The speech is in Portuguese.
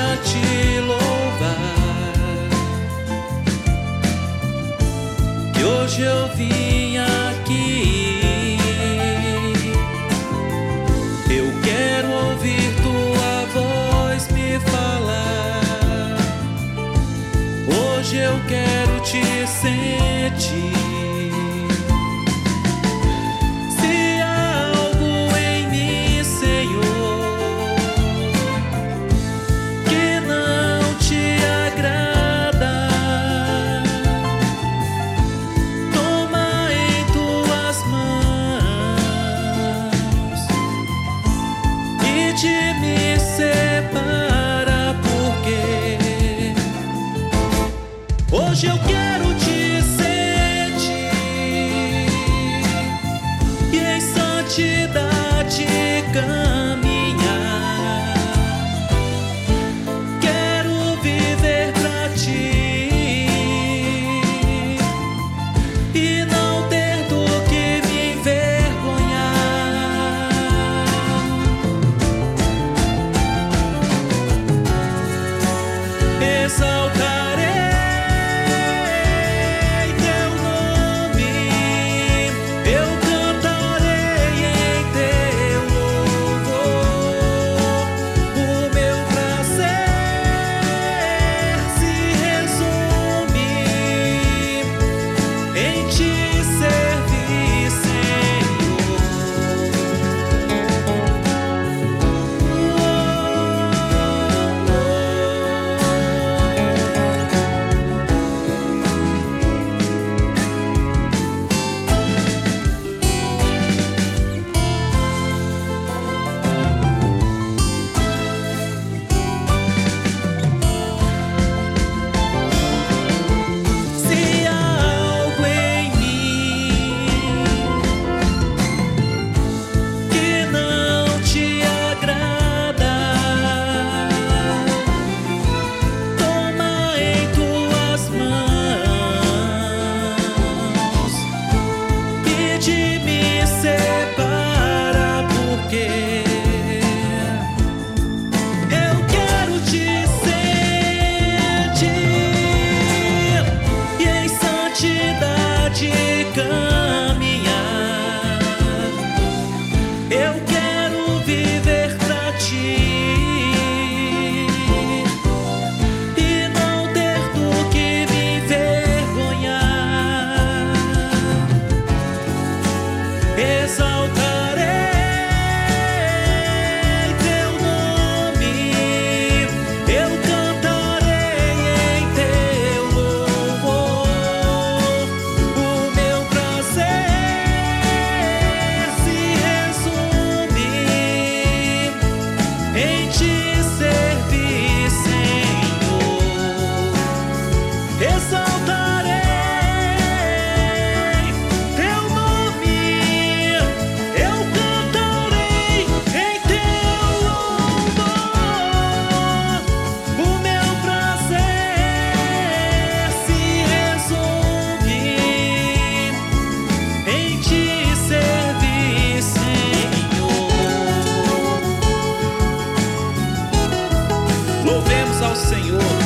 pra te louvar. E hoje eu vim aqui, eu quero ouvir tua voz me falar. Hoje eu quero te sentir. Me separa, porque hoje eu quero te sentir e em santidade caminhar. Quero viver pra ti e não ter do que me envergonhar. Exaltarei teu nome, eu cantarei em teu louvor. O meu prazer se resume em te servir, Senhor. Me separa, porque eu quero te sentir e em santidade caminhar. Eu quero viver pra ti e não ter do que me envergonhar. Exaltarei teu nome, eu cantarei em teu louvor. O meu prazer se resume em te servir, Senhor. Exaltarei louvemos ao Senhor.